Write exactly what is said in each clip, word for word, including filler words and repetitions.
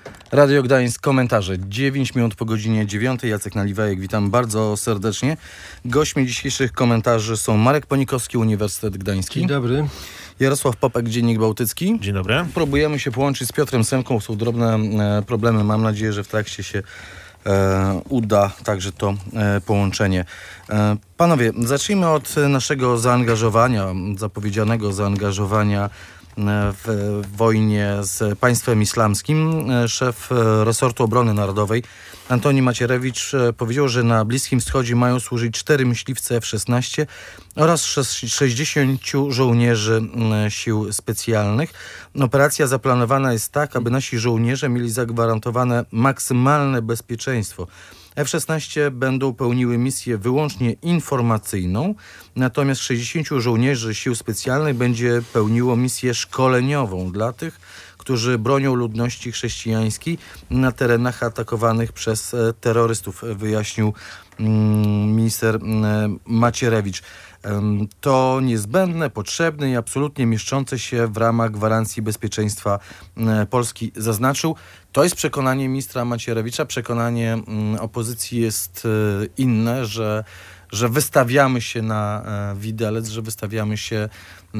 Radio Gdańsk, komentarze. dziewięć minut po godzinie dziewiątej. Jacek Naliwajek, witam bardzo serdecznie. Gośćmi dzisiejszych komentarzy są Marek Ponikowski, Uniwersytet Gdański. Dzień dobry. Jarosław Popek, Dziennik Bałtycki. Dzień dobry. Próbujemy się połączyć z Piotrem Semką. Są drobne e, problemy. Mam nadzieję, że w trakcie się e, uda także to e, połączenie. E, panowie, zacznijmy od naszego zaangażowania, zapowiedzianego zaangażowania w wojnie z państwem islamskim. Szef resortu obrony narodowej Antoni Macierewicz powiedział, że na Bliskim Wschodzie mają służyć cztery myśliwce F szesnaście oraz sześćdziesięciu żołnierzy sił specjalnych. Operacja zaplanowana jest tak, aby nasi żołnierze mieli zagwarantowane maksymalne bezpieczeństwo. F szesnaście będą pełniły misję wyłącznie informacyjną, natomiast sześćdziesięciu żołnierzy sił specjalnych będzie pełniło misję szkoleniową dla tych, którzy bronią ludności chrześcijańskiej na terenach atakowanych przez terrorystów, wyjaśnił minister Macierewicz. To niezbędne, potrzebne i absolutnie mieszczące się w ramach gwarancji bezpieczeństwa Polski, zaznaczył. To jest przekonanie ministra Macierewicza. Przekonanie opozycji jest inne, że, że wystawiamy się na widelec, że wystawiamy się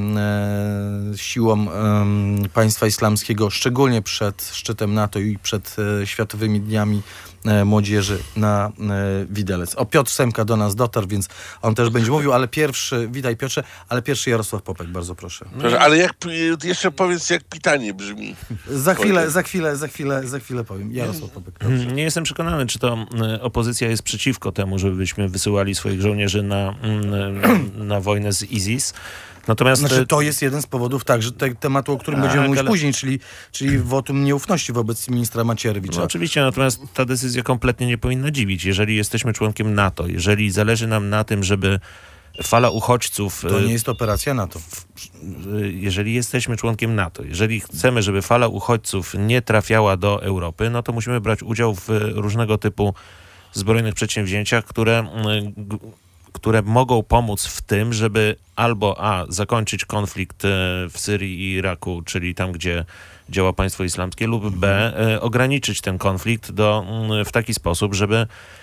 siłom państwa islamskiego, szczególnie przed szczytem NATO i przed Światowymi Dniami Młodzieży, na widelec. O, Piotr Semka do nas dotarł, więc on też będzie mówił, ale pierwszy, witaj Piotrze, ale pierwszy Jarosław Popek, bardzo proszę. Proszę, ale jak, jeszcze powiedz, jak pytanie brzmi. Za chwilę, za chwilę, za chwilę, za chwilę powiem. Jarosław Popek. Proszę. Nie jestem przekonany, czy to opozycja jest przeciwko temu, żebyśmy wysyłali swoich żołnierzy na, na wojnę z ISIS. Natomiast znaczy, to jest jeden z powodów także te, tematu, o którym tak, będziemy mówić ale... później, czyli, czyli wotum nieufności wobec ministra Macierewicza. No, oczywiście, natomiast ta decyzja kompletnie nie powinna dziwić. Jeżeli jesteśmy członkiem NATO, jeżeli zależy nam na tym, żeby fala uchodźców... To nie jest operacja NATO. Jeżeli jesteśmy członkiem NATO, jeżeli chcemy, żeby fala uchodźców nie trafiała do Europy, no to musimy brać udział w różnego typu zbrojnych przedsięwzięciach, które... które mogą pomóc w tym, żeby albo a. zakończyć konflikt w Syrii i Iraku, czyli tam, gdzie działa państwo islamskie, lub b. ograniczyć ten konflikt do, w taki sposób, żeby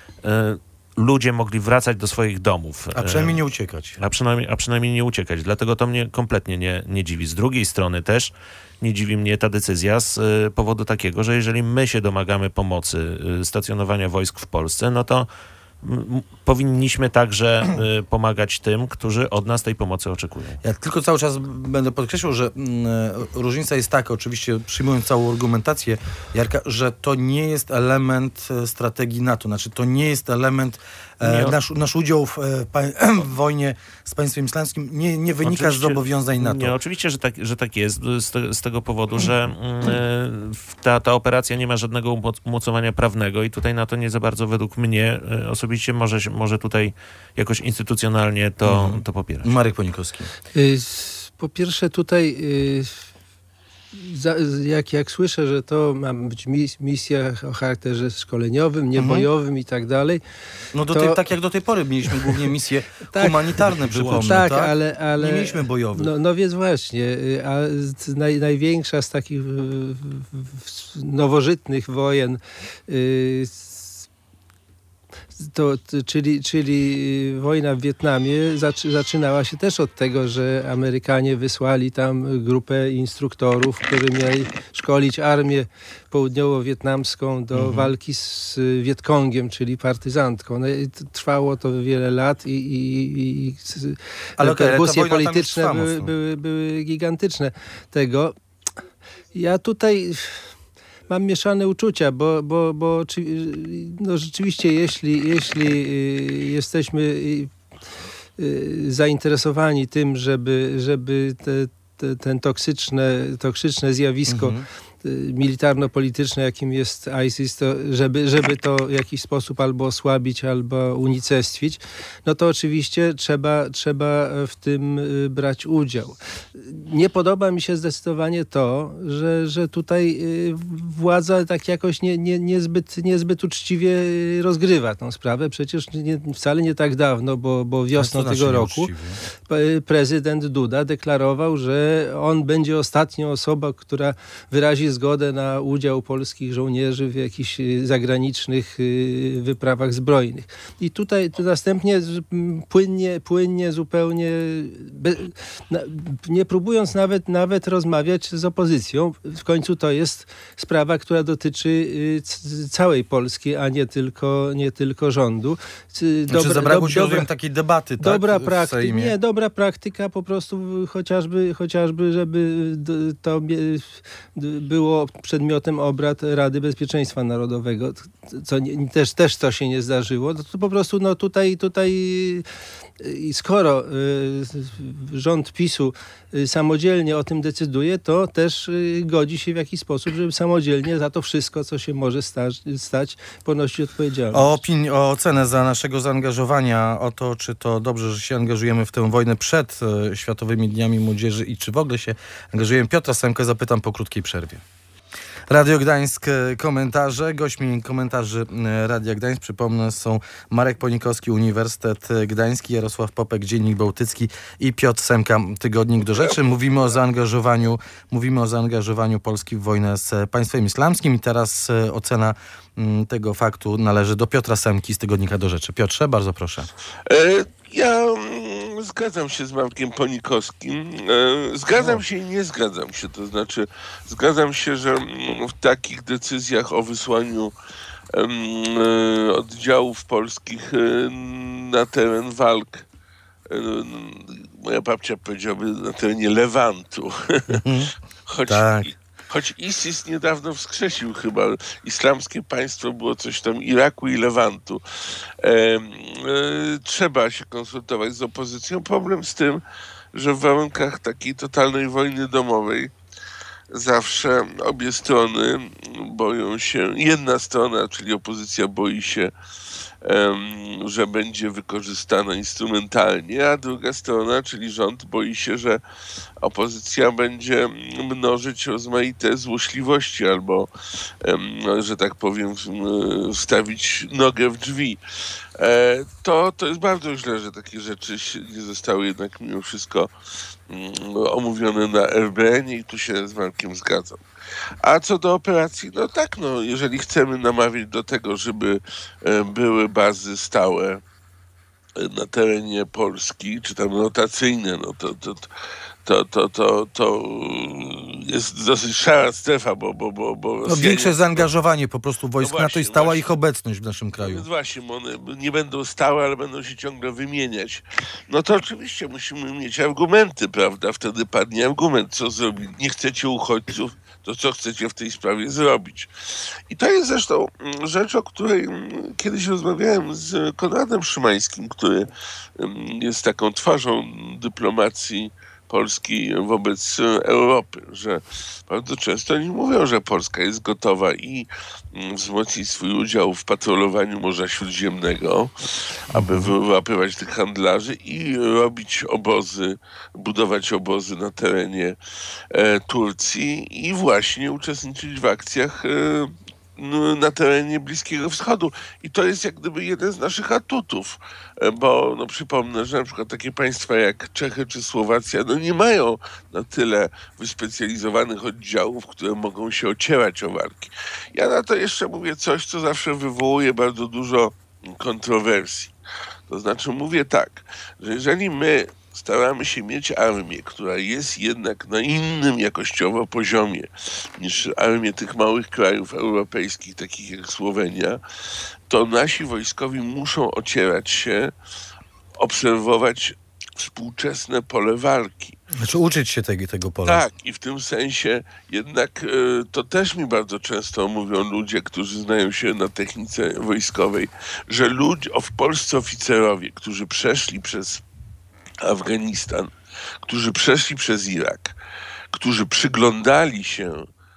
ludzie mogli wracać do swoich domów. A przynajmniej nie uciekać. A przynajmniej, a przynajmniej nie uciekać. Dlatego to mnie kompletnie nie, nie dziwi. Z drugiej strony też nie dziwi mnie ta decyzja z powodu takiego, że jeżeli my się domagamy pomocy, stacjonowania wojsk w Polsce, no to powinniśmy także y, pomagać tym, którzy od nas tej pomocy oczekują. Ja tylko cały czas będę podkreślał, że mm, różnica jest taka, oczywiście przyjmując całą argumentację Jarka, że to nie jest element strategii NATO. Znaczy to nie jest element e, nasz, nasz udział w, e, w wojnie z państwem islamskim nie, nie wynika oczywiście, z zobowiązań NATO. Nie, oczywiście, że tak, że tak jest z, te, z tego powodu, że y, ta, ta operacja nie ma żadnego umocowania prawnego i tutaj NATO nie za bardzo według mnie y, osobiście może, może tutaj jakoś instytucjonalnie to, mhm. to popierać. Marek Ponikowski. Po pierwsze tutaj jak, jak słyszę, że to ma być misja o charakterze szkoleniowym, niebojowym mhm. i tak dalej. No do to... tej, tak jak do tej pory mieliśmy głównie misje tak, humanitarne, przypomnę, tak, tak? Ale, ale... Nie mieliśmy bojowych. No, no więc właśnie, a naj, największa z takich nowożytnych wojen To, czyli, czyli wojna w Wietnamie zaczy, zaczynała się też od tego, że Amerykanie wysłali tam grupę instruktorów, którzy mieli szkolić armię południowo-wietnamską do mhm. walki z Wietkongiem, czyli partyzantką. No, trwało to wiele lat i, i, i ale reperkusje okay, polityczne były, były, były gigantyczne tego. Ja tutaj... Mam mieszane uczucia, bo, bo, bo no rzeczywiście jeśli, jeśli jesteśmy zainteresowani tym, żeby, żeby te, te, ten toksyczne, toksyczne zjawisko mhm. militarno-polityczne, jakim jest ISIS, to żeby, żeby to w jakiś sposób albo osłabić, albo unicestwić, no to oczywiście trzeba, trzeba w tym brać udział. Nie podoba mi się zdecydowanie to, że, że tutaj władza tak jakoś nie, nie, niezbyt, niezbyt uczciwie rozgrywa tę sprawę. Przecież nie, wcale nie tak dawno, bo, bo wiosną tego znaczy roku uczciwie? Prezydent Duda deklarował, że on będzie ostatnią osobą, która wyrazi zgodę na udział polskich żołnierzy w jakichś zagranicznych wyprawach zbrojnych. I tutaj to następnie płynnie, płynnie zupełnie, be, na, nie próbując nawet, nawet rozmawiać z opozycją, w końcu to jest sprawa, która dotyczy c- całej Polski, a nie tylko, nie tylko rządu. Dobra, znaczy zabrakło się dobra, takiej debaty, tak? Dobra praktyka, nie, dobra praktyka po prostu chociażby, chociażby żeby to było przedmiotem obrad Rady Bezpieczeństwa Narodowego, co nie, też, też to się nie zdarzyło. No to po prostu no tutaj, tutaj skoro y, rząd PiSu y, samodzielnie o tym decyduje, to też y, godzi się w jakiś sposób, żeby samodzielnie za to wszystko, co się może stać, stać ponosić odpowiedzialność. O, opini- o ocenę za naszego zaangażowania, o to, czy to dobrze, że się angażujemy w tę wojnę przed y, Światowymi Dniami Młodzieży i czy w ogóle się angażujemy, Piotra Semkę zapytam po krótkiej przerwie. Radio Gdańsk, komentarze. Gośćmi komentarzy Radia Gdańsk, przypomnę, są Marek Ponikowski, Uniwersytet Gdański, Jarosław Popek, Dziennik Bałtycki i Piotr Semka, Tygodnik do Rzeczy. Mówimy o zaangażowaniu, mówimy o zaangażowaniu Polski w wojnę z państwem islamskim i teraz ocena tego faktu należy do Piotra Semki z Tygodnika do Rzeczy. Piotrze, bardzo proszę. Ja zgadzam się z Markiem Ponikowskim. Zgadzam się i nie zgadzam się. To znaczy, zgadzam się, że w takich decyzjach o wysłaniu oddziałów polskich na teren walk, moja babcia powiedziałaby, na terenie Lewantu, choć... Tak. Choć ISIS niedawno wskrzesił chyba islamskie państwo, było coś tam Iraku i Lewantu. E, e, trzeba się konsultować z opozycją. Problem z tym, że w warunkach takiej totalnej wojny domowej zawsze obie strony boją się, jedna strona, czyli opozycja boi się, że będzie wykorzystana instrumentalnie, a druga strona, czyli rząd, boi się, że opozycja będzie mnożyć rozmaite złośliwości albo, że tak powiem, wstawić nogę w drzwi. To, to jest bardzo źle, że takie rzeczy nie zostały jednak mimo wszystko omówione na R B N i tu się z Markiem zgadzam. A co do operacji, no tak, no, jeżeli chcemy namawiać do tego, żeby były bazy stałe na terenie Polski, czy tam rotacyjne, no to, to, to, to, to, to jest dosyć szara strefa, bo... bo, bo, bo no, większe zaangażowanie po prostu wojsk no właśnie, NATO i stała właśnie. ich obecność w naszym kraju. No właśnie, one nie będą stałe, ale będą się ciągle wymieniać. No to oczywiście musimy mieć argumenty, prawda? Wtedy padnie argument, co zrobić. Nie chcecie uchodźców, to co chcecie w tej sprawie zrobić? I to jest zresztą rzecz, o której kiedyś rozmawiałem z Konradem Szymańskim, który jest taką twarzą dyplomacji Polski wobec Europy, że bardzo często oni mówią, że Polska jest gotowa i wzmocnić swój udział w patrolowaniu Morza Śródziemnego, aby wyłapywać tych handlarzy i robić obozy, budować obozy na terenie e, Turcji i właśnie uczestniczyć w akcjach e, na terenie Bliskiego Wschodu. I to jest jak gdyby jeden z naszych atutów, bo no przypomnę, że na przykład takie państwa jak Czechy czy Słowacja no nie mają na tyle wyspecjalizowanych oddziałów, które mogą się ocierać o walki. Ja na to jeszcze mówię coś, co zawsze wywołuje bardzo dużo kontrowersji. To znaczy mówię tak, że jeżeli my staramy się mieć armię, która jest jednak na innym jakościowo poziomie niż armie tych małych krajów europejskich, takich jak Słowenia, to nasi wojskowi muszą ocierać się, obserwować współczesne pole walki. Znaczy uczyć się tego, tego pola. Tak, i w tym sensie jednak y, to też mi bardzo często mówią ludzie, którzy znają się na technice wojskowej, że ludzie, o, w Polsce oficerowie, którzy przeszli przez Afganistan, którzy przeszli przez Irak, którzy przyglądali się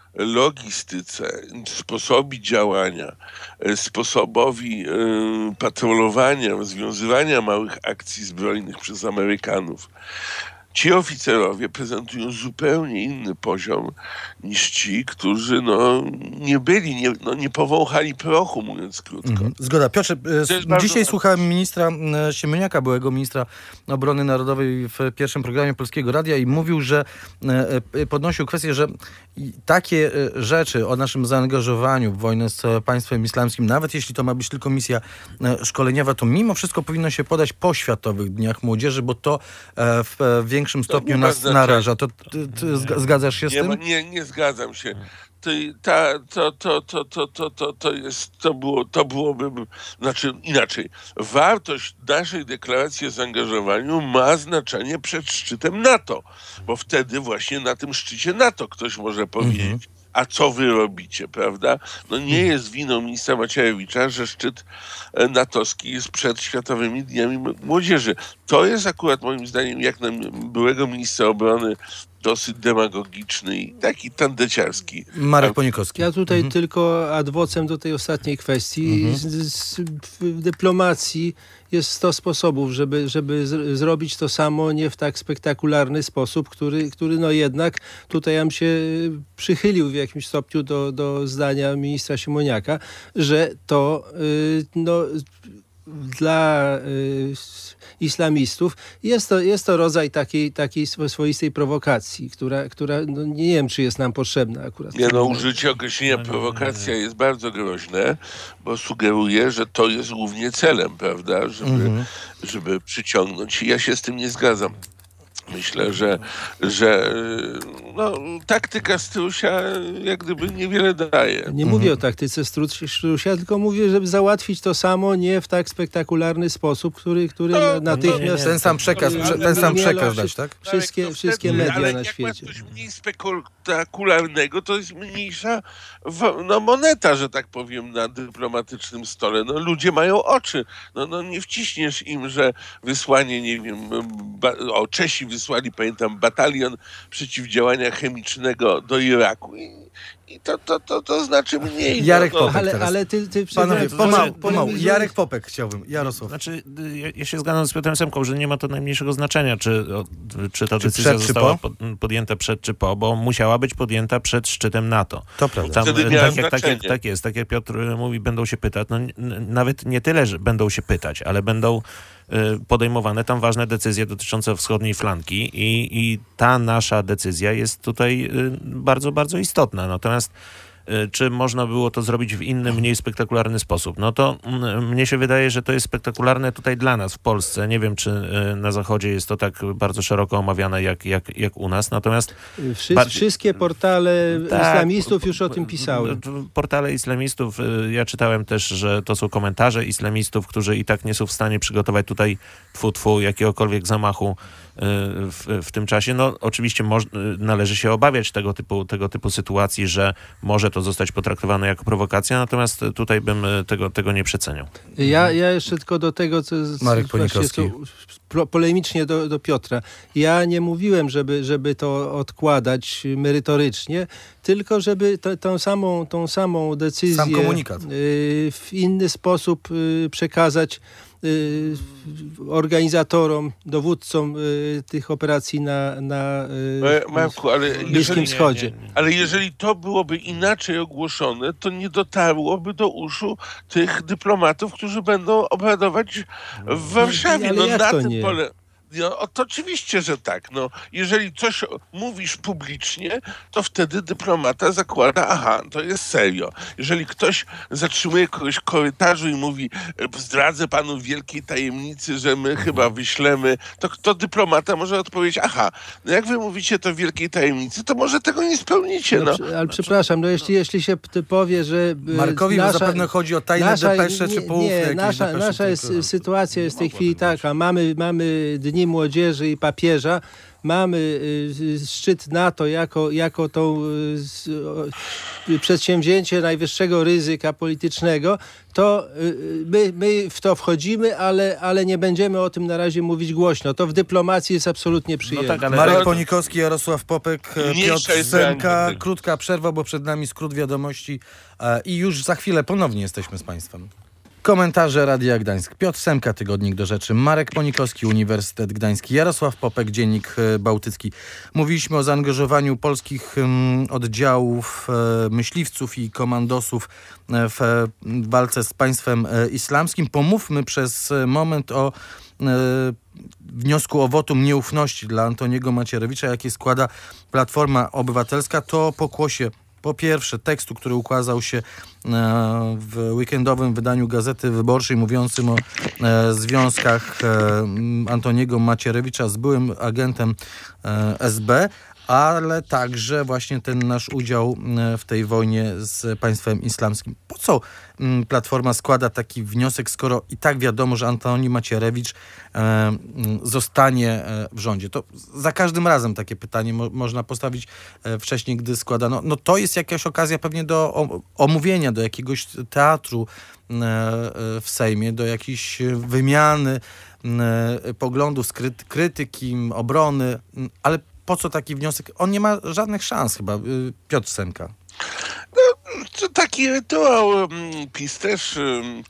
logistyce, sposobowi działania, sposobowi y, patrolowania, rozwiązywania małych akcji zbrojnych przez Amerykanów. ci oficerowie prezentują zupełnie inny poziom niż ci, którzy no, nie byli, nie, no, nie powąchali prochu, mówiąc krótko. Mhm. Zgoda. Piotrze, e, dzisiaj bardzo... słuchałem ministra e, Siemoniaka, byłego ministra obrony narodowej w pierwszym programie Polskiego Radia i mówił, że e, podnosił kwestię, że takie e, rzeczy o naszym zaangażowaniu w wojnę z państwem islamskim, nawet jeśli to ma być tylko misja e, szkoleniowa, to mimo wszystko powinno się podać po Światowych Dniach Młodzieży, bo to e, w, w większym stopniu to nas naraża. To ty, ty zgadzasz się z nie, tym? Nie, nie zgadzam się. To, ta, to, to, to, to, to, to, to jest, to było, to byłoby, znaczy inaczej. Wartość naszej deklaracji o zaangażowaniu ma znaczenie przed szczytem NATO, bo wtedy właśnie na tym szczycie NATO ktoś może powiedzieć, mhm. a co wy robicie, prawda? No nie jest winą ministra Macierewicza, że szczyt natowski jest przed Światowymi Dniami Młodzieży. To jest akurat moim zdaniem, jak na byłego ministra obrony, dosyć demagogiczny i taki tandeciarski. Marek Ponikowski. Ja tutaj mhm. tylko adwocem do tej ostatniej kwestii. Mhm. Z, z, w dyplomacji jest sto sposobów, żeby, żeby z, zrobić to samo, nie w tak spektakularny sposób, który, który no jednak tutaj ja bym się przychylił w jakimś stopniu do, do zdania ministra Siemoniaka, że to yy, no dla y, islamistów jest to, jest to rodzaj takiej, takiej swoistej prowokacji, która, która no nie wiem, czy jest nam potrzebna akurat. Nie no, użycie określenia prowokacja jest bardzo groźne, bo sugeruje, że to jest głównie celem, prawda, żeby, mhm. żeby przyciągnąć. I ja się z tym nie zgadzam. Myślę, że, że no, taktyka Strusia jak gdyby niewiele daje. Nie mhm. mówię o taktyce Strusia, tylko mówię, żeby załatwić to samo nie w tak spektakularny sposób, który, który no, natychmiast... Ten sam przekaz, ten sam przekaz dać, tak? Wszystkie, no wszystkie wtedy, media ale na jak świecie. ma coś mniej spektakularnego, to jest mniejsza no, moneta, że tak powiem, na dyplomatycznym stole. No, ludzie mają oczy. No, no, nie wciśniesz im, że wysłanie, nie wiem, ba, o Czesi wysłali, pamiętam, batalion przeciwdziałania chemicznego do Iraku. I, i to, to, to, to znaczy mniej. Jarek no, Popek ale, teraz. ale ty, ty Panowie, pomału, pomału. Jarek Popek chciałbym. Jarosław. Znaczy, ja, ja się zgadzam z Piotrem Semką, że nie ma to najmniejszego znaczenia, czy, czy ta czy decyzja przed, została czy po? podjęta przed czy po, bo musiała być podjęta przed szczytem NATO. To prawda. Tam, Wtedy tak, miała jak, tak, jak, znaczenie. tak jest, tak jak Piotr mówi, będą się pytać. No, n- nawet nie tyle, że będą się pytać, ale będą podejmowane tam ważne decyzje dotyczące wschodniej flanki i, i ta nasza decyzja jest tutaj bardzo, bardzo istotna. Natomiast czy można było to zrobić w inny, mniej spektakularny sposób? No to m, mnie się wydaje, że to jest spektakularne tutaj dla nas w Polsce. Nie wiem, czy y, na Zachodzie jest to tak bardzo szeroko omawiane jak, jak, jak u nas. Natomiast Wszy, bardziej... wszystkie portale tak, islamistów już o tym pisały. Portale islamistów, y, ja czytałem też, że to są komentarze islamistów, którzy i tak nie są w stanie przygotować tutaj tfu, tfu, jakiegokolwiek zamachu w, w tym czasie. No oczywiście moż, należy się obawiać tego typu, tego typu sytuacji, że może to zostać potraktowane jako prowokacja, natomiast tutaj bym tego, tego nie przeceniał. Ja, ja jeszcze tylko do tego, co Marek Ponikowski. Co, polemicznie do, do Piotra. Ja nie mówiłem, żeby, żeby to odkładać merytorycznie, tylko żeby to, tą, samą, tą samą decyzję Sam komunikat. w inny sposób przekazać organizatorom, dowódcom tych operacji na, na Marku, ale Bliskim jeżeli, Wschodzie. Ale jeżeli to byłoby inaczej ogłoszone, to nie dotarłoby do uszu tych dyplomatów, którzy będą obradować w Warszawie. Ale no jak na to tym nie? pole... No, to oczywiście, że tak. No, jeżeli coś mówisz publicznie, to wtedy dyplomata zakłada, aha, to jest serio. Jeżeli ktoś zatrzymuje kogoś w korytarzu i mówi, zdradzę panu wielkiej tajemnicy, że my chyba wyślemy, to, to dyplomata może odpowiedzieć, aha, no jak wy mówicie to wielkiej tajemnicy, to może tego nie spełnicie. No. No, ale przepraszam, no jeśli, jeśli się powie, że... Markowi nasza, zapewne chodzi o tajne nasza, depesze nie, czy połówki. Nie, nasza, depesze, nasza jest, tylko... sytuacja jest w tej chwili taka. Mamy, mamy Dni Młodzieży i Papieża, mamy y, szczyt NATO jako, jako to y, y, przedsięwzięcie najwyższego ryzyka politycznego, to y, my, my w to wchodzimy, ale, ale nie będziemy o tym na razie mówić głośno. To w dyplomacji jest absolutnie przyjemne. No tak, ale... Marek Ponikowski, Jarosław Popek, Mniejsza Piotr jest Semka. zajęcie. Krótka przerwa, bo przed nami skrót wiadomości e, i już za chwilę ponownie jesteśmy z Państwem. Komentarze Radia Gdańsk. Piotr Semka, Tygodnik do Rzeczy. Marek Ponikowski, Uniwersytet Gdański. Jarosław Popek, Dziennik Bałtycki. Mówiliśmy o zaangażowaniu polskich um, oddziałów e, myśliwców i komandosów e, w e, walce z państwem e, islamskim. Pomówmy przez moment o e, wniosku o wotum nieufności dla Antoniego Macierewicza, jakie składa Platforma Obywatelska. To pokłosie po pierwsze tekstu, który ukazał się w weekendowym wydaniu Gazety Wyborczej, mówiącym o związkach Antoniego Macierewicza z byłym agentem S B, ale także właśnie ten nasz udział w tej wojnie z państwem islamskim. Po co Platforma składa taki wniosek, skoro i tak wiadomo, że Antoni Macierewicz e, zostanie w rządzie? To za każdym razem takie pytanie mo- można postawić e, wcześniej, gdy składano. No to jest jakaś okazja pewnie do o, omówienia, do jakiegoś teatru e, w Sejmie, do jakiejś wymiany e, poglądów, skry- krytyki, obrony, ale po co taki wniosek? On nie ma żadnych szans chyba. Piotr Semka. No, to taki rytuał. PiS też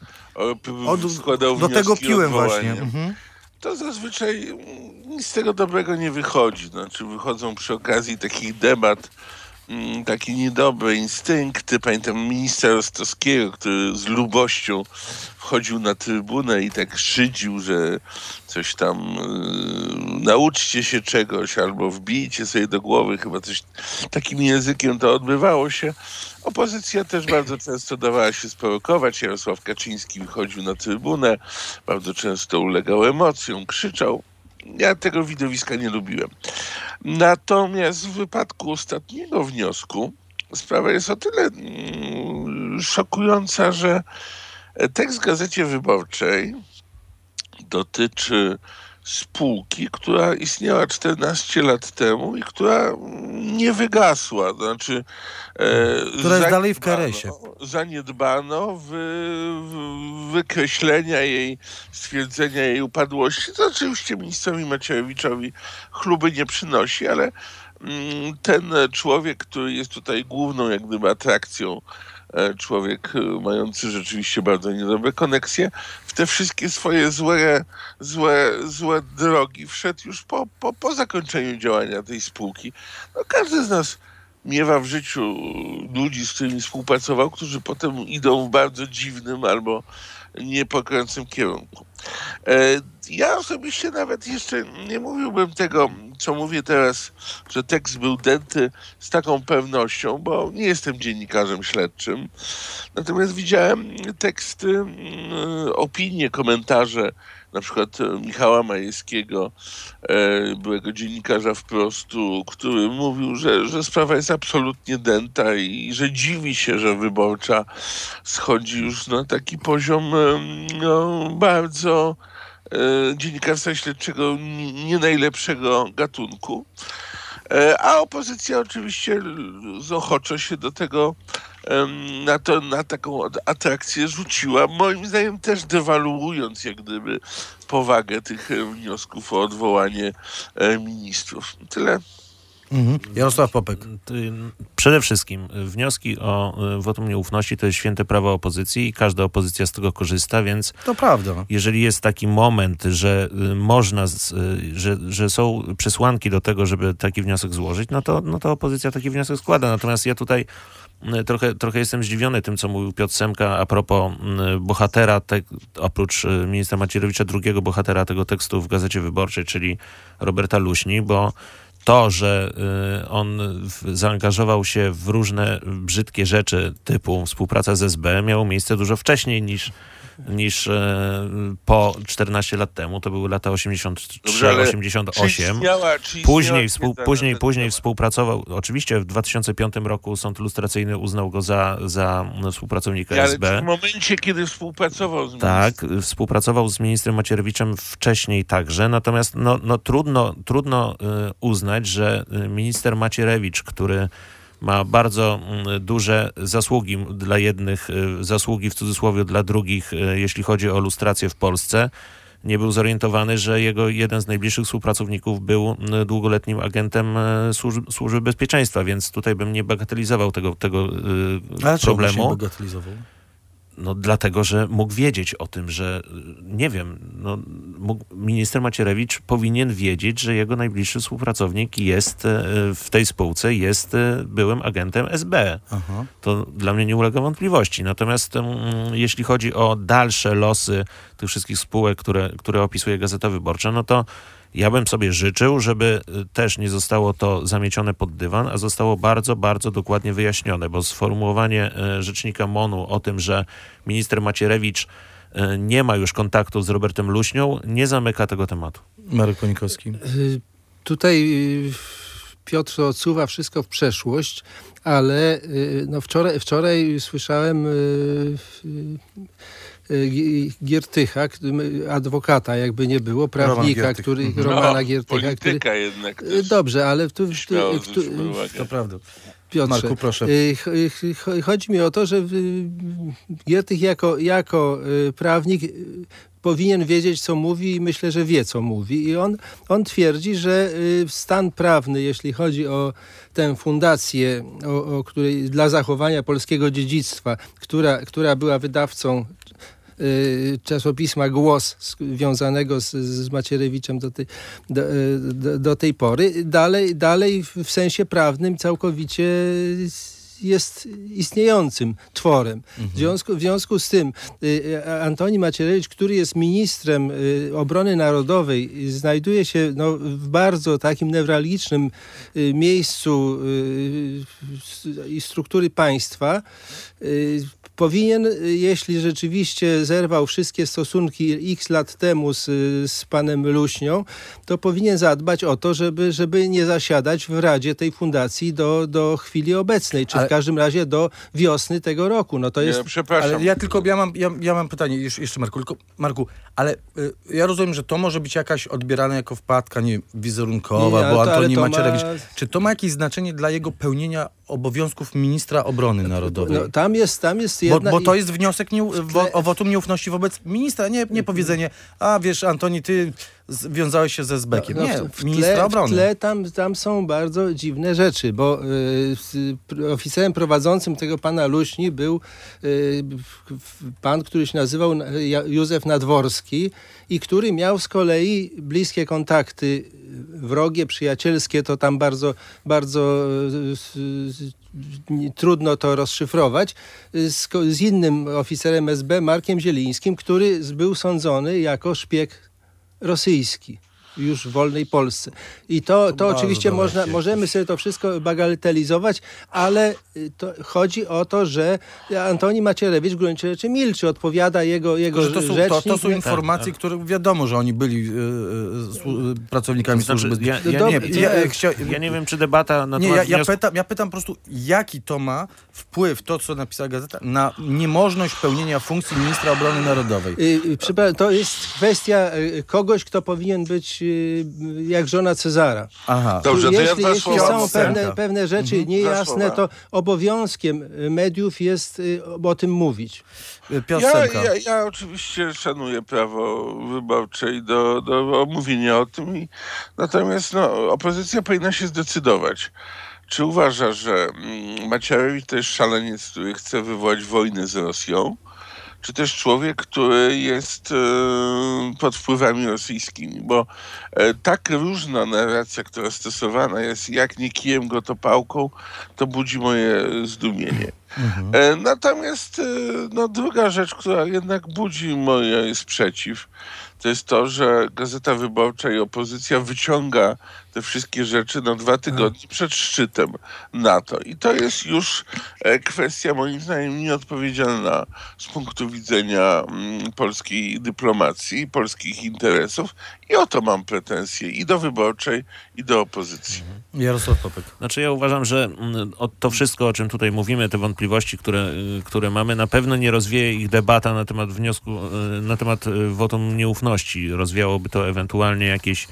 Od, składał do tego piłem odwołanie. właśnie. Mhm. To zazwyczaj nic z tego dobrego nie wychodzi. Znaczy wychodzą przy okazji takich debat takie niedobre instynkty. Pamiętam ministra Rostowskiego, który z lubością wchodził na trybunę i tak szydził, że coś tam yy, nauczcie się czegoś albo wbijcie sobie do głowy. Chyba coś takim językiem to odbywało się. Opozycja też bardzo często dawała się sprowokować. Jarosław Kaczyński wychodził na trybunę, bardzo często ulegał emocjom, krzyczał. Ja tego widowiska nie lubiłem. Natomiast w wypadku ostatniego wniosku sprawa jest o tyle mm, szokująca, że tekst w Gazecie Wyborczej dotyczy spółki, która istniała czternaście lat temu i która nie wygasła. Znaczy, e, która jest dalej w K R S-ie. Zaniedbano w, w wykreślenia jej, stwierdzenia jej upadłości. To oczywiście ministrowi Macierewiczowi chluby nie przynosi, ale mm, ten człowiek, który jest tutaj główną jak gdyby atrakcją, człowiek mający rzeczywiście bardzo niedobre koneksje, w te wszystkie swoje złe, złe, złe drogi wszedł już po, po, po zakończeniu działania tej spółki. No, każdy z nas miewa w życiu ludzi, z którymi współpracował, którzy potem idą w bardzo dziwnym albo niepokojącym kierunku. Ja osobiście nawet jeszcze nie mówiłbym tego, co mówię teraz, że tekst był dęty z taką pewnością, bo nie jestem dziennikarzem śledczym. Natomiast widziałem teksty, opinie, komentarze na przykład Michała Majewskiego, byłego dziennikarza Wprostu, który mówił, że, że sprawa jest absolutnie dęta i że dziwi się, że Wyborcza schodzi już na taki poziom no, bardzo dziennikarstwa śledczego nie najlepszego gatunku. A opozycja oczywiście ochoczo się do tego na, to, na taką atrakcję rzuciła, moim zdaniem też dewaluując jak gdyby powagę tych wniosków o odwołanie ministrów. Tyle. Mhm. Jarosław Popek. Przede wszystkim wnioski o wotum nieufności to jest święte prawo opozycji i każda opozycja z tego korzysta, więc to prawda. Jeżeli jest taki moment, że można, że, że są przesłanki do tego, żeby taki wniosek złożyć, no to, no to opozycja taki wniosek składa. Natomiast ja tutaj trochę, trochę jestem zdziwiony tym, co mówił Piotr Semka a propos bohatera, te, oprócz ministra Macierewicza, drugiego bohatera tego tekstu w Gazecie Wyborczej, czyli Roberta Luśni, bo to, że on zaangażował się w różne brzydkie rzeczy typu współpraca z S B miało miejsce dużo wcześniej niż, niż po czternaście lat temu. To były lata osiemdziesiąt trzy osiemdziesiąt osiem. Czy istniała, czy później współ, później, później współpracował, oczywiście w dwa tysiące piątym roku sąd lustracyjny uznał go za, za współpracownika ale S B. w momencie, kiedy współpracował z ministrem. Tak, współpracował z ministrem Macierewiczem wcześniej także, natomiast no, no trudno, trudno y, uznać, że minister Macierewicz, który ma bardzo duże zasługi dla jednych, zasługi w cudzysłowie dla drugich, jeśli chodzi o lustrację w Polsce, nie był zorientowany, że jego jeden z najbliższych współpracowników był długoletnim agentem służb, służby bezpieczeństwa, więc tutaj bym nie bagatelizował tego, tego Ale problemu. czemu się bagatelizował? No dlatego, że mógł wiedzieć o tym, że nie wiem, no, mógł, minister Macierewicz powinien wiedzieć, że jego najbliższy współpracownik jest w tej spółce, jest byłym agentem S B. Aha. To dla mnie nie ulega wątpliwości. Natomiast um, jeśli chodzi o dalsze losy tych wszystkich spółek, które, które opisuje Gazeta Wyborcza, no to ja bym sobie życzył, żeby też nie zostało to zamiecione pod dywan, a zostało bardzo, bardzo dokładnie wyjaśnione, bo sformułowanie rzecznika M O N-u o tym, że minister Macierewicz nie ma już kontaktu z Robertem Luśnią, nie zamyka tego tematu. Marek Konikowski. Tutaj Piotr odsuwa wszystko w przeszłość, ale no wczoraj, wczoraj słyszałem Giertycha, adwokata, jakby nie było, prawnika, Roman który mhm. Romana no, Giertycha. Polityka który, jednak. Dobrze, ale tu, śmiało tu, tu, To prawda. Piotrze, Marku, proszę. Chodzi mi o to, że Giertych jako, jako prawnik powinien wiedzieć, co mówi i myślę, że wie, co mówi. I on, on twierdzi, że stan prawny, jeśli chodzi o tę fundację, o, o której, dla zachowania polskiego dziedzictwa, która, która była wydawcą czasopisma Głos związanego z, z Macierewiczem do tej, do, do, do tej pory, dalej, dalej w sensie prawnym całkowicie jest istniejącym tworem. Mhm. W, związku, w związku z tym y, Antoni Macierewicz, który jest ministrem y, obrony narodowej, znajduje się no, w bardzo takim newralgicznym y, miejscu y, y, struktury państwa, y, powinien, jeśli rzeczywiście zerwał wszystkie stosunki x lat temu z, z panem Luśnią, to powinien zadbać o to, żeby, żeby nie zasiadać w Radzie tej fundacji do, do chwili obecnej, czy ale... w każdym razie do wiosny tego roku. No to jest... Nie, przepraszam. Ale ja tylko, ja mam, ja, ja mam pytanie jeszcze, jeszcze Marku, tylko, Marku, ale y, ja rozumiem, że to może być jakaś odbierana jako wpadka, nie wizerunkowa, nie, bo to, Antoni Macierewicz. Ma... Czy to ma jakieś znaczenie dla jego pełnienia obowiązków ministra obrony narodowej? No, tam jest, tam jest jedna... Bo, bo to jest wniosek nie, wo, o wotum nieufności wobec ministra, nie, nie powiedzenie, a wiesz, Antoni, ty wiązałeś się ze S B kiem. No, nie, w tle, ministra obrony. W tle tam, tam są bardzo dziwne rzeczy, bo y, oficerem prowadzącym tego pana Luśni był y, pan, który się nazywał Józef Nadworski i który miał z kolei bliskie kontakty, wrogie, przyjacielskie, to tam bardzo, bardzo y, y, trudno to rozszyfrować, z, z innym oficerem S B, Markiem Zielińskim, który był sądzony jako szpieg rosyjski już w wolnej Polsce. I to, to oczywiście można, możemy sobie to wszystko bagatelizować, ale to chodzi o to, że Antoni Macierewicz w gruncie rzeczy milczy, odpowiada jego, jego to, to są, rzecznik. To, to są informacje, które wiadomo, że oni byli yy, yy, pracownikami to znaczy, służby. Ja, ja, do, nie, ja, ja, chcia... ja nie wiem, czy debata na nie, temat... Ja, ja, wniosku... pytam, ja pytam po prostu, jaki to ma wpływ, to co napisała gazeta, na niemożność pełnienia funkcji ministra obrony narodowej. Yy, przepraszam, to jest kwestia yy, kogoś, kto powinien być yy, jak żona Cezara. Aha. Dobrze, jeśli, to ja jeśli są pewne, pewne rzeczy mhm. niejasne, to obowiązkiem mediów jest y, o tym mówić. Ja, ja, ja oczywiście szanuję prawo wyborcze i do, do omówienia o tym. I, natomiast no, opozycja powinna się zdecydować. Czy uważa, że Macierewicz to jest szaleniec, który chce wywołać wojnę z Rosją? Czy też człowiek, który jest e, pod wpływami rosyjskimi, bo e, tak różna narracja, która stosowana jest, jak nie kijem go to pałką, to budzi moje zdumienie. Mhm. E, natomiast e, no, druga rzecz, która jednak budzi mój sprzeciw, to jest to, że Gazeta Wyborcza i opozycja wyciąga te wszystkie rzeczy na dwa tygodnie przed szczytem NATO. I to jest już kwestia moim zdaniem nieodpowiedzialna z punktu widzenia mm, polskiej dyplomacji, polskich interesów. I o to mam pretensje i do Wyborczej, i do opozycji. Jarosław Popek. Znaczy ja uważam, że to wszystko, o czym tutaj mówimy, te wątpliwości, które, które mamy, na pewno nie rozwieje ich debata na temat wniosku, na temat wotum nieufności. Rozwijałoby to ewentualnie jakieś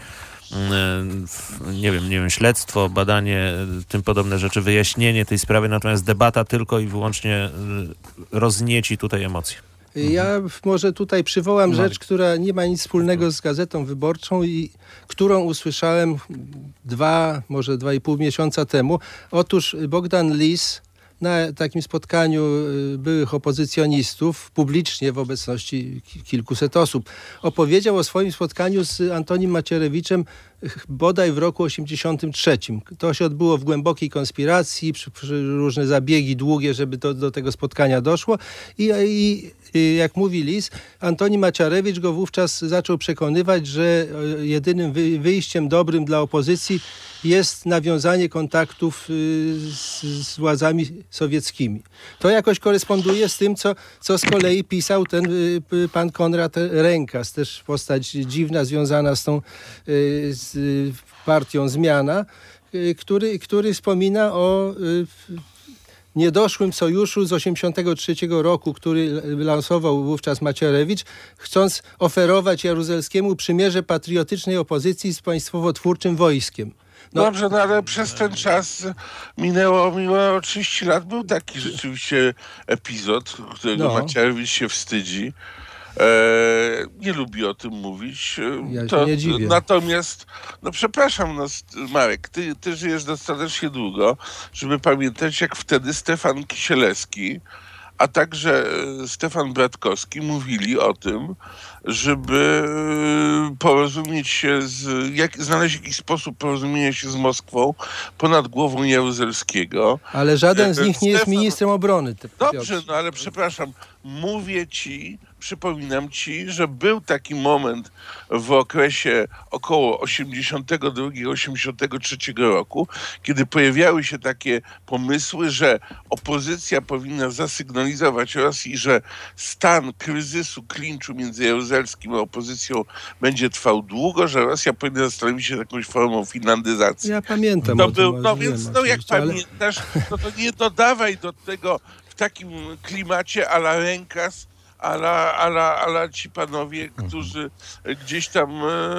nie wiem, nie wiem, śledztwo, badanie, tym podobne rzeczy, wyjaśnienie tej sprawy, natomiast debata tylko i wyłącznie roznieci tutaj emocje. Ja może tutaj przywołam Marek. rzecz, która nie ma nic wspólnego z Gazetą Wyborczą i którą usłyszałem dwa, może dwa i pół miesiąca temu. Otóż Bogdan Lis, na takim spotkaniu byłych opozycjonistów, publicznie w obecności kilkuset osób, opowiedział o swoim spotkaniu z Antonim Macierewiczem bodaj w roku osiemdziesiątym trzecim. To się odbyło w głębokiej konspiracji, przy, przy różne zabiegi długie, żeby do, do tego spotkania doszło. I, i, i jak mówi Lis, Antoni Macierewicz go wówczas zaczął przekonywać, że jedynym wy, wyjściem dobrym dla opozycji jest nawiązanie kontaktów z, z władzami sowieckimi. To jakoś koresponduje z tym, co, co z kolei pisał ten pan Konrad Rękas, też postać dziwna, związana z tą z partią Zmiana, który, który wspomina o niedoszłym sojuszu z osiemdziesiątego trzeciego roku, który lansował wówczas Macierewicz, chcąc oferować Jaruzelskiemu przymierze patriotycznej opozycji z państwowo-twórczym wojskiem. No. Dobrze, no ale przez ten czas minęło, minęło trzydzieści lat. Był taki rzeczywiście epizod, którego no. Macierewicz się wstydzi. E, nie lubi o tym mówić. Ja to, się nie dziwię. Natomiast, no przepraszam, no, Marek, ty, ty żyjesz dostatecznie długo, żeby pamiętać, jak wtedy Stefan Kisielewski, a także Stefan Bratkowski mówili o tym, żeby porozumieć się z, jak, znaleźć jakiś sposób porozumienia się z Moskwą ponad głową Jaruzelskiego. Ale żaden z nich nie jest ministrem obrony. Dobrze, no ale przepraszam, mówię ci, przypominam ci, że był taki moment w okresie około osiemdziesiątego drugiego osiemdziesiątego trzeciego roku, kiedy pojawiały się takie pomysły, że opozycja powinna zasygnalizować Rosji, że stan kryzysu, klinczu między Jaruzelskim a opozycją będzie trwał długo, że Rosja powinna zastanowić się nad jakąś formą finlandyzacji. Ja pamiętam to o tym, był, No wiem, więc, no jak ale... pamiętasz, no to nie dodawaj do tego w takim klimacie a la Rękas, ala, ala, ala ci panowie, którzy gdzieś tam...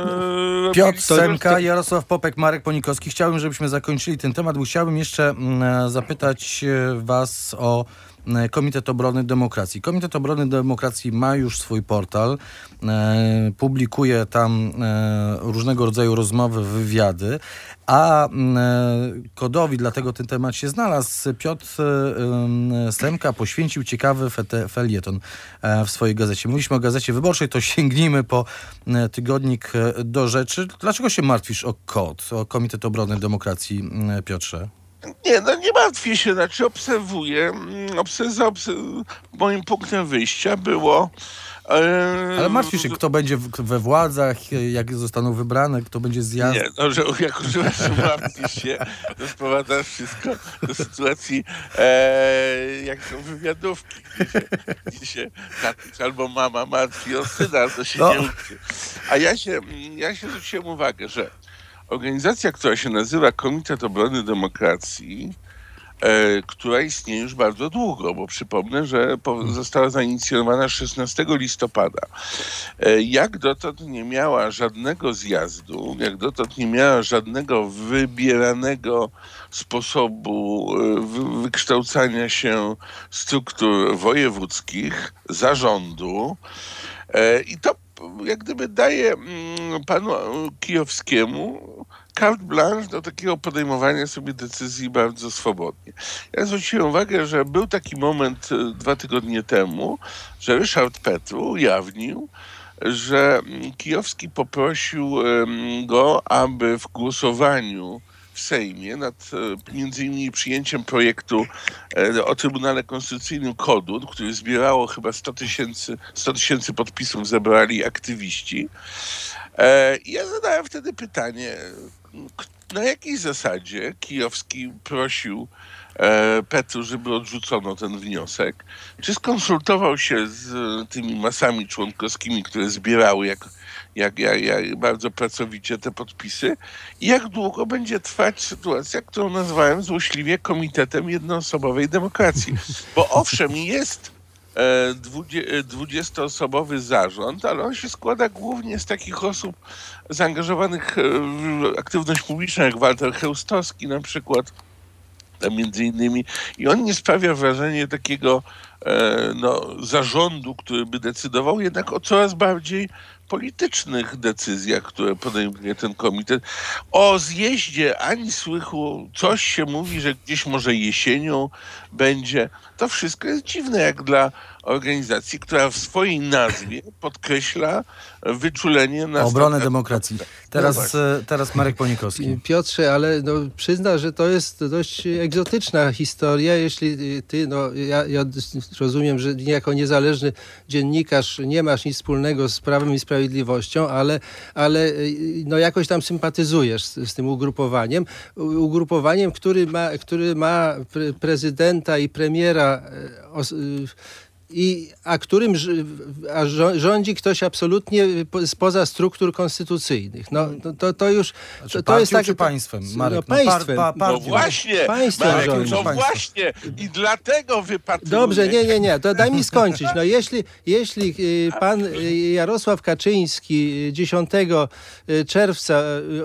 E, Piotr Semka, Jarosław Popek, Marek Ponikowski. Chciałbym, żebyśmy zakończyli ten temat, bo chciałbym jeszcze m, zapytać was o Komitet Obrony Demokracji. Komitet Obrony Demokracji ma już swój portal, e, publikuje tam e, różnego rodzaju rozmowy, wywiady, a e, kodowi, dlatego ten temat się znalazł, Piotr e, Semka poświęcił ciekawy fete, felieton e, w swojej gazecie. Mówiliśmy o Gazecie Wyborczej, to sięgnijmy po e, tygodnik e, do rzeczy. Dlaczego się martwisz o KOD, o Komitet Obrony Demokracji, e, Piotrze? Nie, no nie martwię się, znaczy obserwuję, obserwuję, moim punktem wyjścia było... E, Ale martwisz się, kto będzie w, we władzach, jak zostaną wybrane, kto będzie zjazd? Nie, no, że jak używasz, martwisz się, to sprowadzasz wszystko do sytuacji, e, jak są wywiadówki, gdzie się, gdzie się tatuś albo mama martwi o syna, to się no. nie uczy. A ja się, ja się zwróciłem uwagę, że organizacja, która się nazywa Komitet Obrony Demokracji, e, która istnieje już bardzo długo, bo przypomnę, że po, została zainicjowana szesnastego listopada. E, jak dotąd nie miała żadnego zjazdu, jak dotąd nie miała żadnego wybieranego sposobu e, wy, wykształcania się struktur wojewódzkich, zarządu. E, I to jak gdyby daje panu Kijowskiemu carte blanche do takiego podejmowania sobie decyzji bardzo swobodnie. Ja zwróciłem uwagę, że był taki moment dwa tygodnie temu, że Ryszard Petru ujawnił, że Kijowski poprosił go, aby w głosowaniu w Sejmie nad między innymi przyjęciem projektu o Trybunale Konstytucyjnym kodu, który zbierało chyba sto tysięcy podpisów, zebrali aktywiści. I ja zadałem wtedy pytanie, na jakiej zasadzie Kijowski prosił Petru, żeby odrzucono ten wniosek. Czy skonsultował się z tymi masami członkowskimi, które zbierały jak, jak, jak, jak bardzo pracowicie te podpisy i jak długo będzie trwać sytuacja, którą nazwałem złośliwie Komitetem Jednoosobowej Demokracji. Bo owszem, jest dwudziestoosobowy zarząd, ale on się składa głównie z takich osób zaangażowanych w aktywność publiczną, jak Walter Chełstowski na przykład, między innymi. I on nie sprawia wrażenia takiego e, no, zarządu, który by decydował jednak o coraz bardziej politycznych decyzjach, które podejmuje ten komitet. O zjeździe ani słychu, coś się mówi, że gdzieś może jesienią będzie. To wszystko jest dziwne jak dla organizacji, która w swojej nazwie podkreśla wyczulenie na obronę standard... demokracji. Teraz, no teraz Marek Ponikowski. Piotrze, ale no, przyzna, że to jest dość egzotyczna historia. Jeśli ty, no ja, ja rozumiem, że jako niezależny dziennikarz nie masz nic wspólnego z Prawem i Sprawiedliwością, ale, ale no, jakoś tam sympatyzujesz z, z tym ugrupowaniem. Ugrupowaniem, który ma, który ma pre- prezydenta i premiera os, I, a którym a rządzi ktoś absolutnie spoza struktur konstytucyjnych. No to, to już znaczy, to, to jest tak, czy państwem, Marek? No, państwem. No, par, par, no właśnie, państwem Marek, rządzi. no właśnie i dlatego wypatruję. Dobrze, nie, nie, nie, to daj mi skończyć. No jeśli, jeśli pan Jarosław Kaczyński dziesiątego czerwca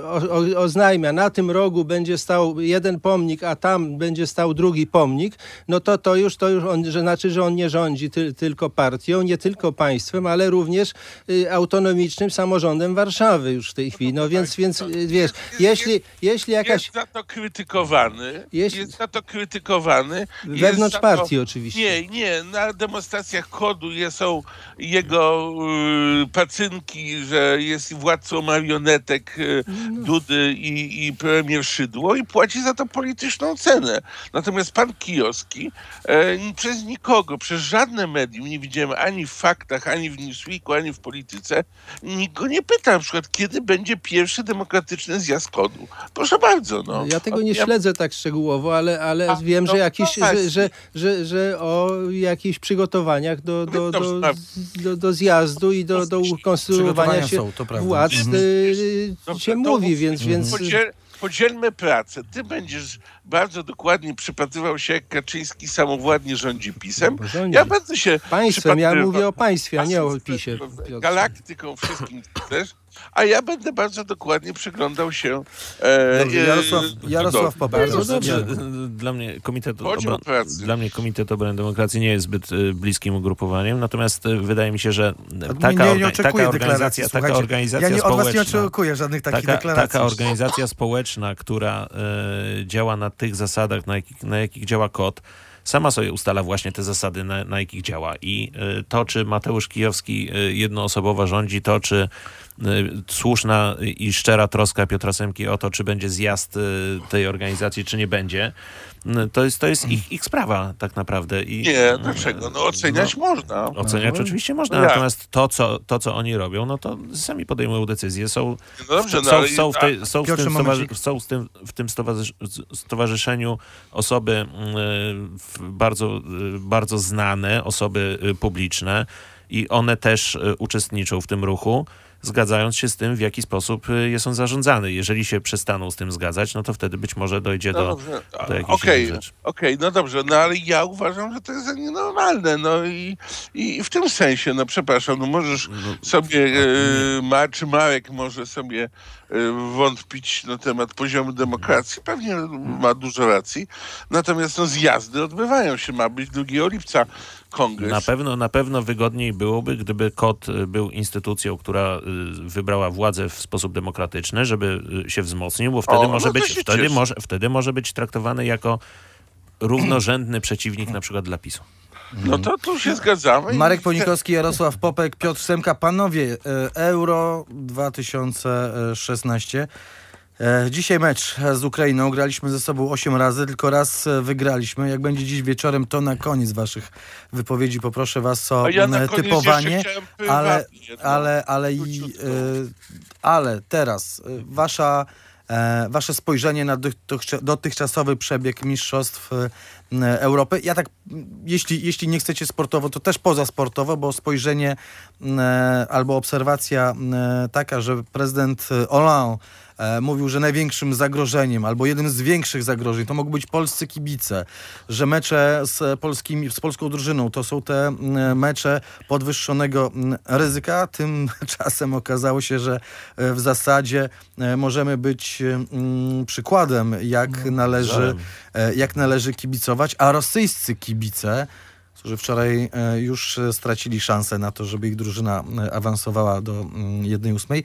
oznajmia, na tym rogu będzie stał jeden pomnik, a tam będzie stał drugi pomnik, no to to już, to już on, że znaczy, że on nie rządzi Ty, tylko partią, nie tylko państwem, ale również y, autonomicznym samorządem Warszawy już w tej chwili. No więc, więc y, wiesz, jeśli, jeśli jakaś... Jest za to krytykowany, Jeśli... jest za to krytykowany. Wewnątrz partii to... oczywiście. Nie, nie, na demonstracjach kodu są jego y, pacynki, że jest władcą marionetek y, no. Dudy i, i premier Szydło i płaci za to polityczną cenę. Natomiast pan Kijowski y, przez nikogo, przez żadne medium nie widziałem ani w faktach, ani w Newsweeku, ani w polityce. Nikt go nie pyta na przykład, kiedy będzie pierwszy demokratyczny zjazd kodu. Proszę bardzo. No. Ja tego nie ja... śledzę tak szczegółowo, ale, ale A, wiem, no, że, jakiś, no, że, że, że, że o jakichś przygotowaniach do, do, do, do, do zjazdu i do, do ukonstytuowania się są, władz mhm. y, Dobrze, się mówi, więc... Mhm. więc... Podziel, podzielmy pracę. Ty będziesz bardzo dokładnie przypatrywał się, jak Kaczyński samowładnie rządzi PiS-em. Rządzi. Ja będę się Państwem, ja mówię o państwie, a nie o PiS-ie. Galaktyką, wszystkim też. A ja będę bardzo dokładnie przyglądał się... E, dobrze, Jarosław, Jarosław Popek. Bardzo dobrze. Dla mnie Komitet, Obron- dla mnie Komitet Obrony Demokracji nie jest zbyt y, bliskim ugrupowaniem, natomiast y, wydaje mi się, że taka, nie, nie orga- taka organizacja, taka Słuchajcie, organizacja ja nie, od was nie społeczna, oczekuję żadnych takich taka, deklaracji. taka organizacja społeczna, która y, działa na tych zasadach, na jakich, na jakich działa KOT, sama sobie ustala właśnie te zasady, na, na jakich działa. I y, to, czy Mateusz Kijowski y, jednoosobowo rządzi, to, czy y, słuszna i szczera troska Piotra Semki o to, czy będzie zjazd y, tej organizacji, czy nie będzie, y, to jest, to jest ich, ich sprawa tak naprawdę. I, nie, dlaczego? No oceniać no, można. Oceniać no, oczywiście można, no natomiast to co, to, co oni robią, no to sami podejmują decyzje. Są, no dobrze, są, no, są, w, tej, są, w, Piotrze, tym stowarzy- są w tym, w tym stowarzysz- stowarzyszeniu osoby y, bardzo, y, bardzo znane, osoby y, publiczne i one też y, uczestniczą w tym ruchu, zgadzając się z tym, w jaki sposób jest on zarządzany. Jeżeli się przestaną z tym zgadzać, no to wtedy być może dojdzie no do, dobrze. do jakiejś Okej, rzeczy. okej, no dobrze, no ale ja uważam, że to jest nienormalne, no i, i w tym sensie, no przepraszam, no możesz sobie, e, Ma, czy Marek może sobie e, wątpić na temat poziomu demokracji, pewnie ma dużo racji, natomiast no zjazdy odbywają się, ma być drugiego lipca kongres. Na pewno, na pewno wygodniej byłoby, gdyby KOT był instytucją, która wybrała władzę w sposób demokratyczny, żeby się wzmocnił, bo wtedy, o, może, no być, wtedy, może, wtedy może być traktowany jako równorzędny przeciwnik na przykład dla PiSu. No to tu się zgadzamy. Marek Ponikowski, Jarosław Popek, Piotr Semka. Panowie, Euro dwa tysiące szesnaście. Dzisiaj mecz z Ukrainą. Graliśmy ze sobą osiem razy, tylko raz wygraliśmy. Jak będzie dziś wieczorem, to na koniec waszych wypowiedzi poproszę was o ja typowanie. Ale, jedno, ale, ale, i, ale teraz wasza, wasze spojrzenie na dotychczasowy przebieg mistrzostw Europy. Ja tak, jeśli, jeśli nie chcecie sportowo, to też pozasportowo, bo spojrzenie albo obserwacja taka, że prezydent Hollande mówił, że największym zagrożeniem, albo jednym z większych zagrożeń, to mogą być polscy kibice, że mecze z, polskimi, z polską drużyną to są te mecze podwyższonego ryzyka. Tymczasem okazało się, że w zasadzie możemy być przykładem, jak należy, jak należy kibicować, a rosyjscy kibice którzy wczoraj e, już stracili szansę na to, żeby ich drużyna e, awansowała do mm, jednej ósmej.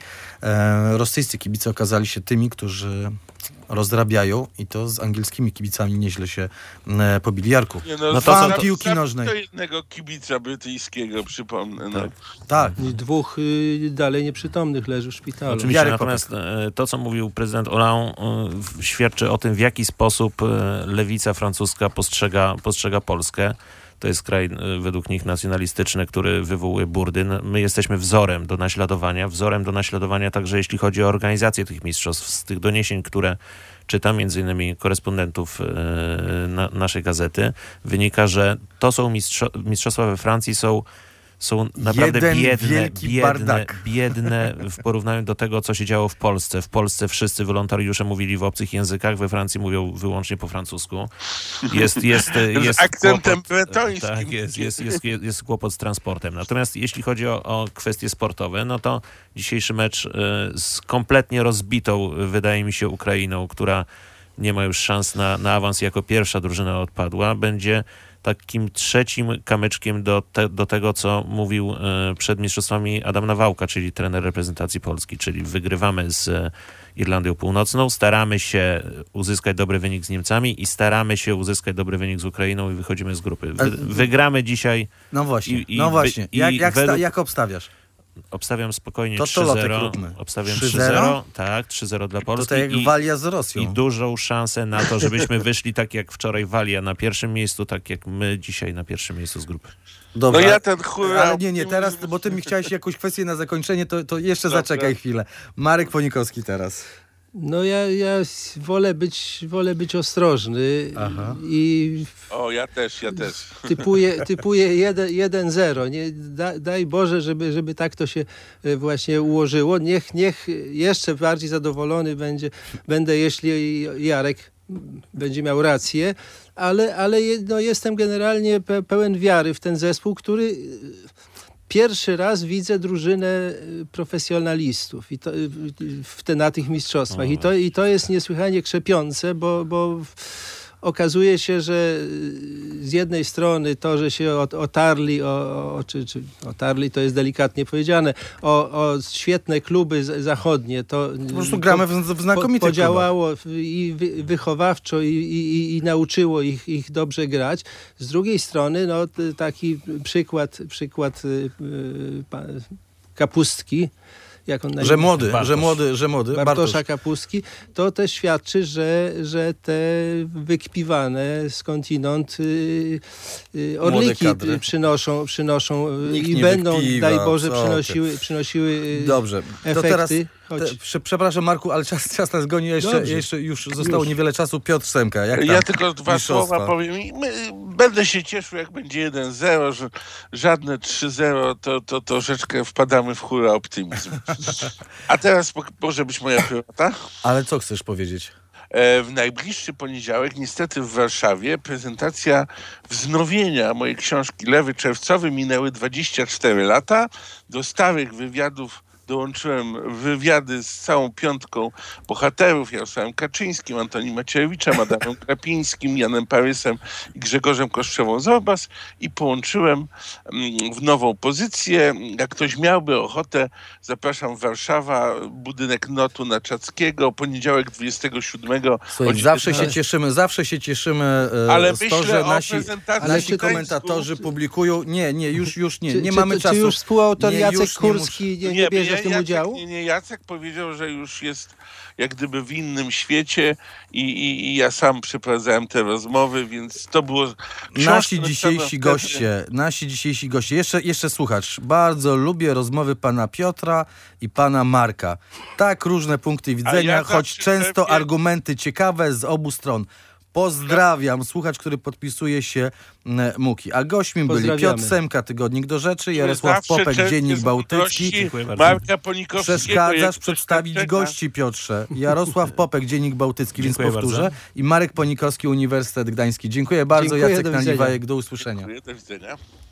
E, rosyjscy kibice okazali się tymi, którzy rozrabiają i to z angielskimi kibicami nieźle się e, pobili. Jarku, Nie, no no, to za- fan piłki za- nożnej. To jednego kibica brytyjskiego, przypomnę. No. Tak. Tak. I dwóch y, dalej nieprzytomnych leży w szpitalu. Oczywiście, Jarek natomiast e, to, co mówił prezydent Hollande, e, w- świadczy o tym, w jaki sposób e, lewica francuska postrzega, postrzega Polskę. To jest kraj e, według nich nacjonalistyczny, który wywołuje burdyn. My jesteśmy wzorem do naśladowania, wzorem do naśladowania także jeśli chodzi o organizację tych mistrzostw. Z tych doniesień, które czytam, między innymi korespondentów e, na, naszej gazety, wynika, że to są mistrzo- mistrzostwa we Francji są są naprawdę Jeden biedne, wielki biedne, bardak. biedne w porównaniu do tego, co się działo w Polsce. W Polsce wszyscy wolontariusze mówili w obcych językach, we Francji mówią wyłącznie po francusku. Jest, jest, jest Z akcentem kłopot, bretońskim. tak, jest, jest, jest, jest, jest kłopot z transportem. Natomiast jeśli chodzi o, o kwestie sportowe, no to dzisiejszy mecz y, z kompletnie rozbitą, wydaje mi się, Ukrainą, która nie ma już szans na, na awans, jako pierwsza drużyna odpadła, będzie takim trzecim kamyczkiem do, te, do tego, co mówił e, przed mistrzostwami Adam Nawałka, czyli trener reprezentacji Polski, czyli wygrywamy z e, Irlandią Północną, staramy się uzyskać dobry wynik z Niemcami i staramy się uzyskać dobry wynik z Ukrainą i wychodzimy z grupy. Wy, wygramy dzisiaj. No właśnie, I- i- no właśnie. i Jak, jak, sta, według- jak obstawiasz? Obstawiam spokojnie To to trzy lotek zero. róbmy. Obstawiam trzy trzy zero? zero. Tak, trzy zero dla To Polski. tak jak i, Walia z Rosją. I dużą szansę na to, żebyśmy wyszli tak jak wczoraj Walia na pierwszym miejscu, tak jak my dzisiaj na pierwszym miejscu z grupy. Dobra, No ja ten hura... ale nie, nie, teraz, bo ty mi chciałeś jakąś kwestię na zakończenie, to, to jeszcze Dobra. zaczekaj chwilę. Marek Ponikowski teraz. No ja, ja wolę być, wolę być ostrożny Aha. i O, ja też, ja też. typuję, typuję jeden zero. Nie, da, daj Boże, żeby, żeby tak to się e, właśnie ułożyło. Niech, niech jeszcze bardziej zadowolony będzie, będę, jeśli Jarek będzie miał rację, ale, ale je- no, jestem generalnie pe, pełen wiary w ten zespół, który pierwszy raz widzę drużynę y, profesjonalistów i to, y, w te, na tych mistrzostwach. I to, I to jest niesłychanie krzepiące, bo, bo okazuje się, że y, z jednej strony to, że się ot- otarli, o, o, czy, czy otarli to jest delikatnie powiedziane, o, o świetne kluby z, zachodnie, to Po prostu gramy w, w znakomitych klubach. podziałało w- i wy, wychowawczo i, i, i- i nauczyło ich, ich dobrze grać. Z drugiej strony no, t- taki przykład, przykład y, y, pa, Kapustki, jak on na Że imię- młody, Bartosz. że młody, że młody. Bartosza Bartosz. Kapustki, to też świadczy, że, że te wykpiwane skądinąd y, y, orliki kadry. y, przynoszą, przynoszą y, Nikt i nie będą, wykpiwa, daj Boże, co ty. przynosiły, przynosiły y, Dobrze, to efekty. teraz... choć- Te, prze, przepraszam Marku, ale czas, czas nas goni, jeszcze, Dobrze. jeszcze już zostało Już. niewiele czasu. Piotr Semka, jak tam? Ja tylko dwa mistrzostwa? słowa powiem. I my, będę się cieszył, jak będzie jeden zero, że żadne trzy zero, to, to troszeczkę wpadamy w hura optymizm. A teraz po- może być moja prywata. Ale co chcesz powiedzieć? E, W najbliższy poniedziałek, niestety w Warszawie, prezentacja wznowienia mojej książki Lewy Czerwcowy. Minęły dwadzieścia cztery lata. Do starych wywiadów dołączyłem wywiady z całą piątką bohaterów: Jarosławem Kaczyńskim, Antonim Macierewiczem, Adamem Krapińskim, Janem Parysem i Grzegorzem Koszczewą-Zorbas i połączyłem mm, w nową pozycję. Jak ktoś miałby ochotę, zapraszam, Warszawa, budynek Notu na Czackiego, poniedziałek dwudziestego siódmego. Słuchaj, o zawsze się dziewiętnaście. cieszymy, zawsze się cieszymy e, Ale z to, myślę że o nasi, prezentacji nasi Gdańsku. komentatorzy publikują. Nie, nie, już, już nie, Czy, nie czy, mamy czy, czasu. Czy już współautor Nie, Jacek już nie Kurski nie, nie bierze w tym Jacek, udziału? Nie, nie, Jacek powiedział, że już jest jak gdyby w innym świecie i, i, i ja sam przeprowadzałem te rozmowy, więc to było... książka Nasi napisana dzisiejsi wtedy- goście, nasi dzisiejsi goście. Jeszcze, jeszcze słuchacz, bardzo lubię rozmowy pana Piotra i pana Marka. Tak różne punkty widzenia, ja choć zawsze często pewnie- argumenty ciekawe z obu stron. Pozdrawiam, słuchacz, który podpisuje się m, Muki. A gośćmi byli Pozdrawiamy. Piotr Semka, Tygodnik do Rzeczy, Jarosław Zawsze Popek, czerpię Dziennik z Bałtycki. mądrości Dziękuję bardzo. Marka Ponikowskiego. Przeszkadzasz jak przedstawić doświadczenia. gości, Piotrze. Jarosław Popek, Dziennik Bałtycki, więc Dziękuję powtórzę. bardzo. I Marek Ponikowski, Uniwersytet Gdański. Dziękuję bardzo. Dziękuję, Jacek do widzenia. Naliwajek, do usłyszenia. Dziękuję, do widzenia.